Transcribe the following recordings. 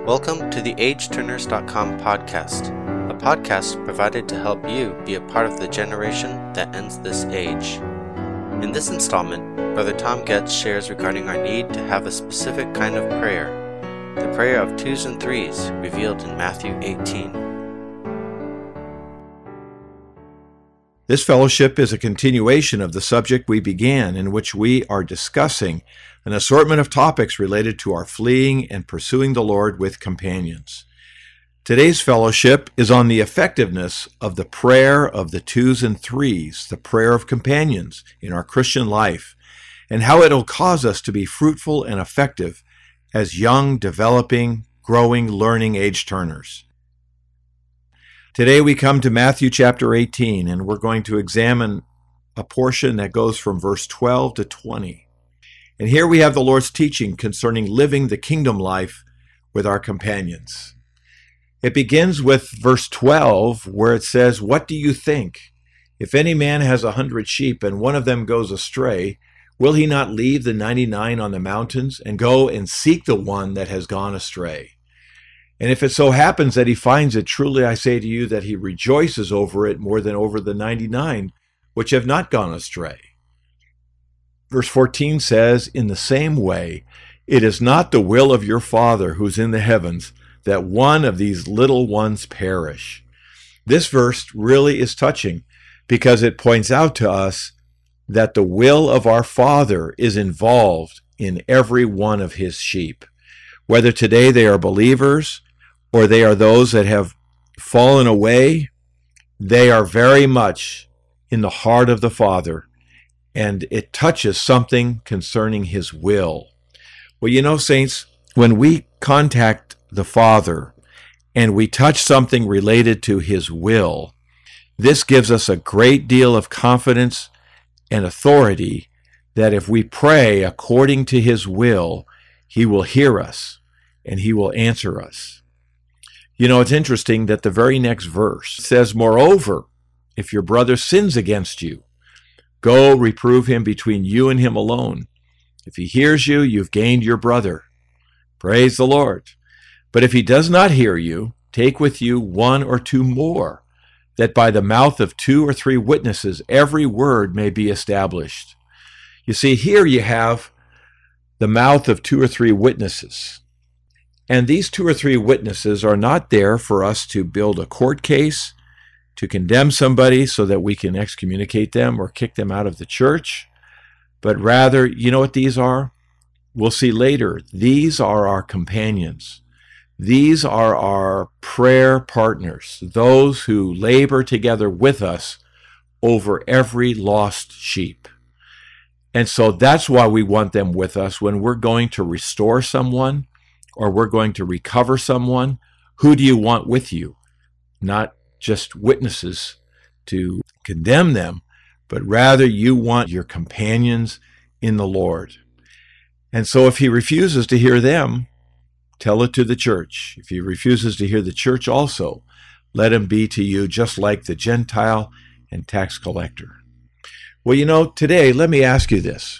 Welcome to the AgeTurners.com podcast, a podcast provided to help you be a part of the generation that ends this age. In this installment, Brother Tom Getz shares regarding our need to have a specific kind of prayer, the prayer of twos and threes revealed in Matthew 18. This fellowship is a continuation of the subject we began, in which we are discussing an assortment of topics related to our fleeing and pursuing the Lord with companions. Today's fellowship is on the effectiveness of the prayer of the twos and threes, the prayer of companions in our Christian life, and how it will cause us to be fruitful and effective as young, developing, growing, learning age-turners. Today we come to Matthew chapter 18, and we're going to examine a portion that goes from verse 12 to 20. And here we have the Lord's teaching concerning living the kingdom life with our companions. It begins with verse 12, where it says, "What do you think? If any man has 100 sheep and one of them goes astray, will he not leave the 99 on the mountains and go and seek the one that has gone astray? And if it so happens that he finds it, truly I say to you that he rejoices over it more than over the 99 which have not gone astray." Verse 14 says, "In the same way, it is not the will of your Father who's in the heavens that one of these little ones perish." This verse really is touching because it points out to us that the will of our Father is involved in every one of his sheep. Whether today they are believers or they are those that have fallen away, they are very much in the heart of the Father, and it touches something concerning his will. Well, you know, saints, when we contact the Father and we touch something related to his will, this gives us a great deal of confidence and authority that if we pray according to his will, he will hear us and he will answer us. You know, it's interesting that the very next verse says, "Moreover, if your brother sins against you, go reprove him between you and him alone. If he hears you, you've gained your brother." Praise the Lord. "But if he does not hear you, take with you one or two more, that by the mouth of 2 or 3 witnesses every word may be established." You see, here you have the mouth of 2 or 3 witnesses. And these 2 or 3 witnesses are not there for us to build a court case, to condemn somebody so that we can excommunicate them or kick them out of the church, but rather, you know what these are? We'll see later. These are our companions. These are our prayer partners, those who labor together with us over every lost sheep. And so that's why we want them with us when we're going to restore someone or we're going to recover someone. Who do you want with you? Not just witnesses to condemn them, but rather you want your companions in the Lord. And so if he refuses to hear them, tell it to the church. If he refuses to hear the church also, let him be to you just like the Gentile and tax collector. Well, you know, today, let me ask you this.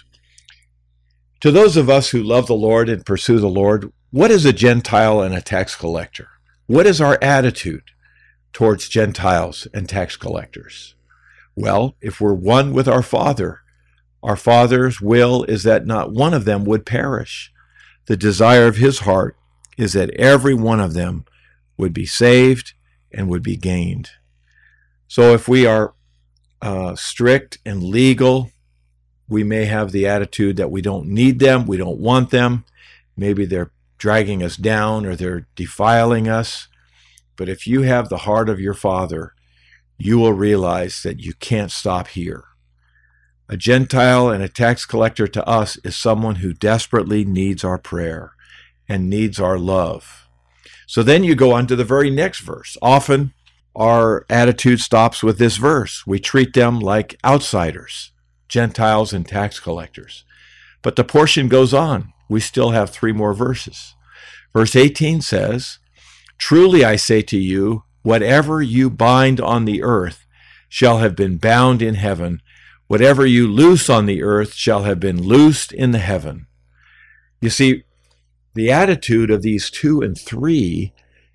To those of us who love the Lord and pursue the Lord, what is a Gentile and a tax collector? What is our attitude towards Gentiles and tax collectors? Well, if we're one with our Father's will is that not one of them would perish. The desire of his heart is that every one of them would be saved and would be gained. So if we are strict and legal, we may have the attitude that we don't need them, we don't want them. Maybe they're dragging us down or they're defiling us. But if you have the heart of your Father, you will realize that you can't stop here. A Gentile and a tax collector to us is someone who desperately needs our prayer and needs our love. So then you go on to the very next verse. Often our attitude stops with this verse. We treat them like outsiders, Gentiles and tax collectors. But the portion goes on. We still have 3 more verses. Verse 18 says, "Truly I say to you, whatever you bind on the earth shall have been bound in heaven. Whatever you loose on the earth shall have been loosed in the heaven." You see, The attitude of these 2 and 3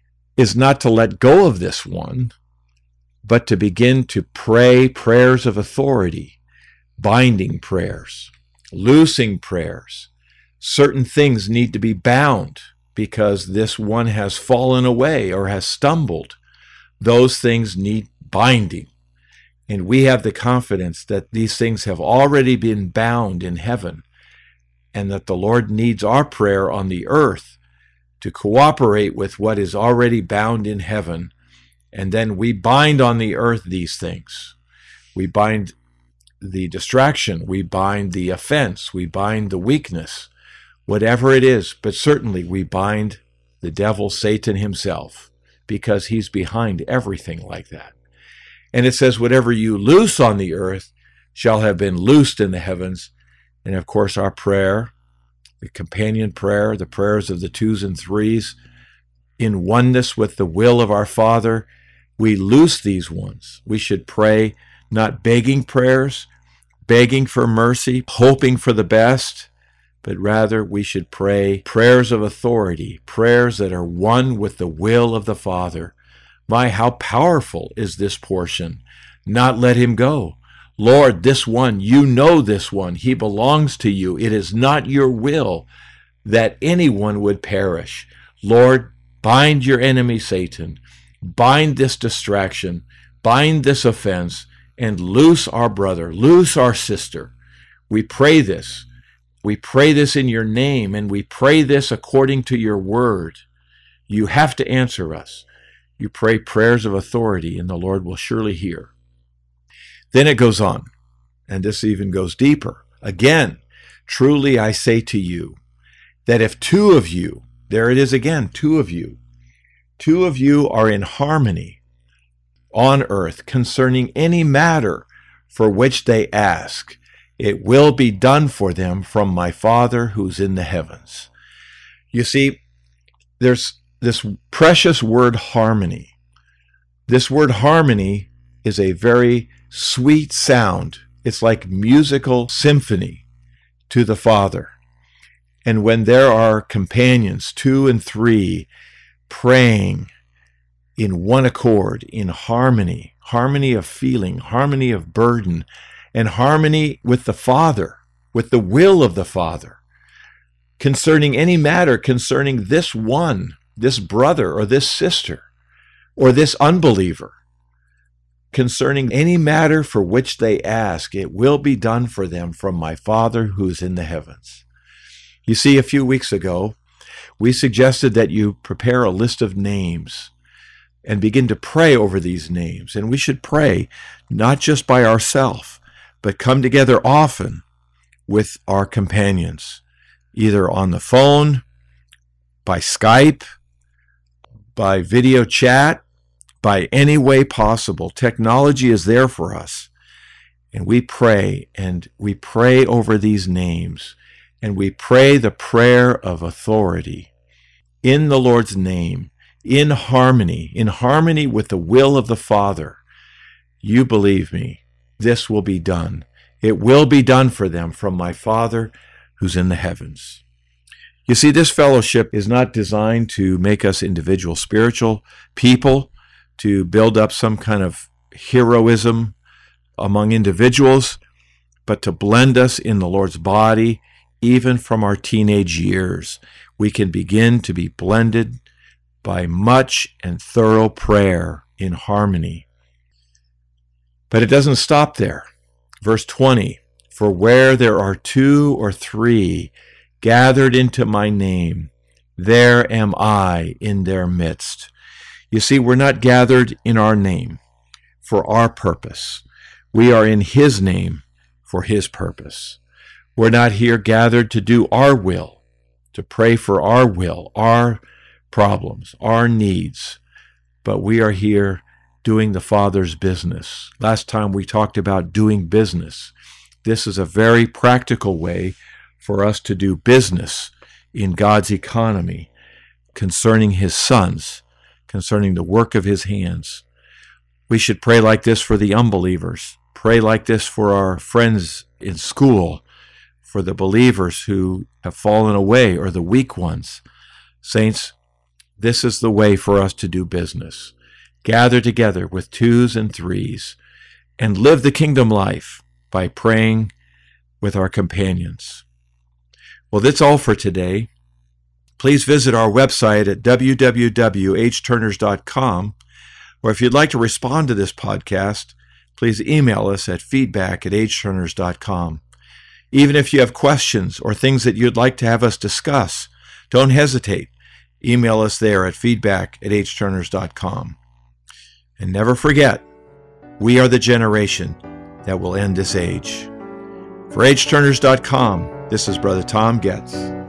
is not to let go of this one, but to begin to pray prayers of authority, binding prayers, loosing prayers. Certain things need to be bound because this one has fallen away or has stumbled. Those things need binding. And we have the confidence that these things have already been bound in heaven, and that the Lord needs our prayer on the earth to cooperate with what is already bound in heaven. And then we bind on the earth these things. We bind the distraction, we bind the offense, we bind the weakness, whatever it is, but certainly we bind the devil, Satan himself, because he's behind everything like that. And it says, whatever you loose on the earth shall have been loosed in the heavens. And of course, our prayer, the companion prayer, the prayers of the 2s and 3s, in oneness with the will of our Father, we loose these ones. We should pray not begging prayers, begging for mercy, hoping for the best, but rather we should pray prayers of authority, prayers that are one with the will of the Father. My, how powerful is this portion. Not let him go. Lord, this one, you know this one. He belongs to you. It is not your will that anyone would perish. Lord, bind your enemy, Satan. Bind this distraction. Bind this offense. And loose our brother. Loose our sister. We pray this. We pray this in your name, and we pray this according to your word. You have to answer us. You pray prayers of authority, and the Lord will surely hear. Then it goes on, and this even goes deeper. Again, truly I say to you, that if 2 of you, there it is again, 2 of you are in harmony on earth concerning any matter for which they ask, it will be done for them from my Father who's in the heavens. You see, there's this precious word harmony. This word harmony is a very sweet sound. It's like musical symphony to the Father. And when there are companions, 2 and 3, praying in one accord, in harmony, harmony of feeling, harmony of burden, and harmony with the Father, with the will of the Father, concerning any matter concerning this one, this brother or this sister, or this unbeliever, concerning any matter for which they ask, it will be done for them from my Father who is in the heavens. You see, a few weeks ago, we suggested that you prepare a list of names and begin to pray over these names. And we should pray not just by ourselves, but come together often with our companions, either on the phone, by Skype, by video chat, by any way possible. Technology is there for us. And we pray over these names, and we pray the prayer of authority in the Lord's name, in harmony with the will of the Father. You believe me, this will be done. It will be done for them from my Father who's in the heavens. You see, this fellowship is not designed to make us individual spiritual people, to build up some kind of heroism among individuals, but to blend us in the Lord's body, even from our teenage years. We can begin to be blended by much and thorough prayer in harmony. But it doesn't stop there. Verse 20, for where there are 2 or 3 gathered into my name, there am I in their midst. You see, we're not gathered in our name for our purpose. We are in his name for his purpose. We're not here gathered to do our will, to pray for our will, our problems, our needs, but we are here doing the Father's business. Last time we talked about doing business. This is a very practical way for us to do business in God's economy concerning his sons, concerning the work of his hands. We should pray like this for the unbelievers. Pray like this for our friends in school, for the believers who have fallen away or the weak ones. Saints, this is the way for us to do business. Gather together with twos and threes and live the kingdom life by praying with our companions. Well, that's all for today. Please visit our website at www.hturners.com, or if you'd like to respond to this podcast, please email us at feedback@hturners.com. Even if you have questions or things that you'd like to have us discuss, don't hesitate. Email us there at feedback@hturners.com. And never forget, we are the generation that will end this age. For hturners.com, this is Brother Tom Getz.